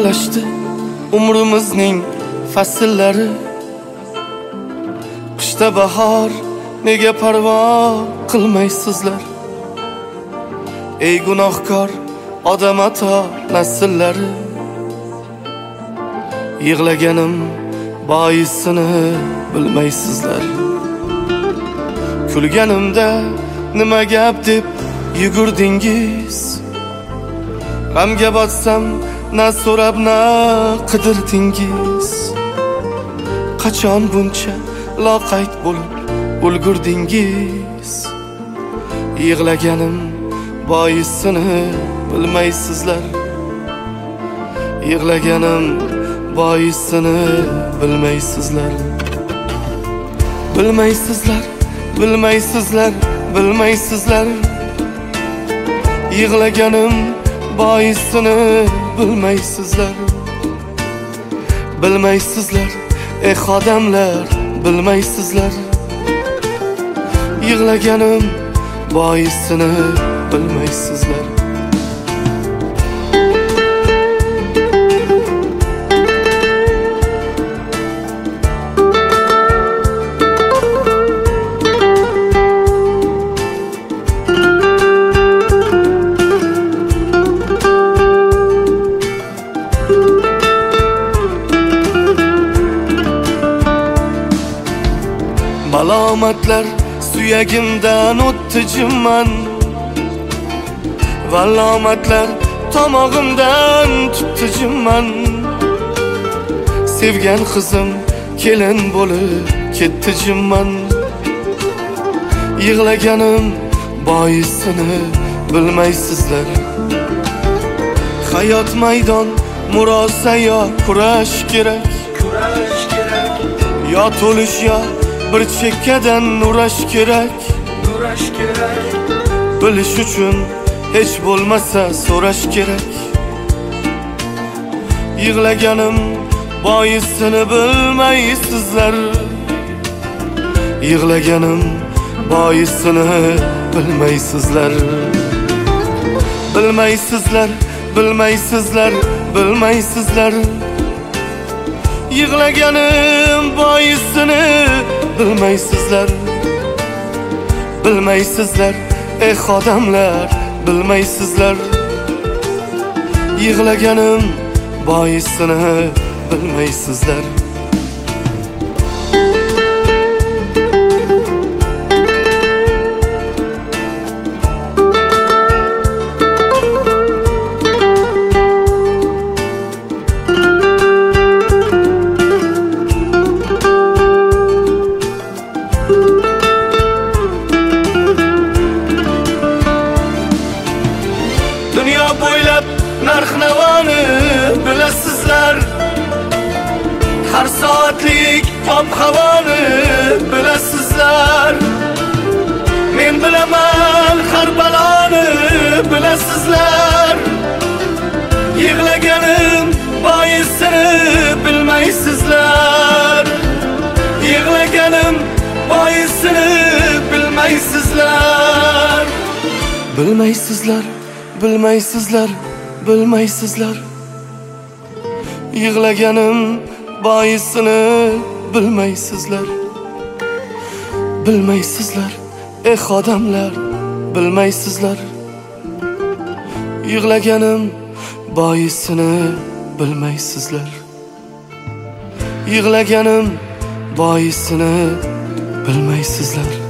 farqlashdi umrimizning fasllari. Qishda bahor nega parvo qilmaysizlar? Ey gunohkor odam ato nasllari. Yig'laganim boisini bilmaysizlar. Kulganimda nima gap deb yugurdingiz? G'amga botsam na so'rab na qidirdingiz. Qachon buncha loqayd bo'lib ulgurdingiz? Yig'laganim boisini bilmaysizlar. Yig'laganim boisini bilmaysizlar. Bilmaysizlar, bilmaysizlar, bilmaysizlar. Yig'laganim boisini bilmaysizlar. Bilmaysizlar, odamlar, bilmaysizlar. Yig'laganim boisini bilmaysizlar. Malomatlar suyagimdan o'tdi jimman. Valomatlar tomog'imdan tutdi jimman. Sevgan qizim kelin bo'lib ketdi jimman. Yig'laganim boisini bilmaysizlar. Hayot maydon murosa yo kurash kerak. Yo to'lish yo bir chekkadan nurash kerak. Bilish uchun hech bo'lmasa so'rash kerak. Yig'laganim boisini bilmaysizlar. Yig'laganim boisini bilmaysizlar. Bilmaysizlar, bilmaysizlar, bilmaysizlar. Yig'laganim boisini bilmaysizlar. Bilmaysizlar, odamlar, bilmaysizlar. Yig'laganim boisini bilmaysizlar. Dunyo bo'ylab narx-navoni bilasizlar. Har soatlik ob-havoni bilasizlar. Men bilaman har baloni bilasizlar. Yig'laganim boisini bilmaysizlar. Yig'laganim boisini bilmaysizlar. Bilmaysizlar, bilmaysizlar, bilmaysizlar. Yig'laganim boisini bilmaysizlar. Bilmaysizlar, odamlar, bilmaysizlar. Yig'laganim boisini bilmaysizlar. Yig'laganim boisini bilmaysizlar.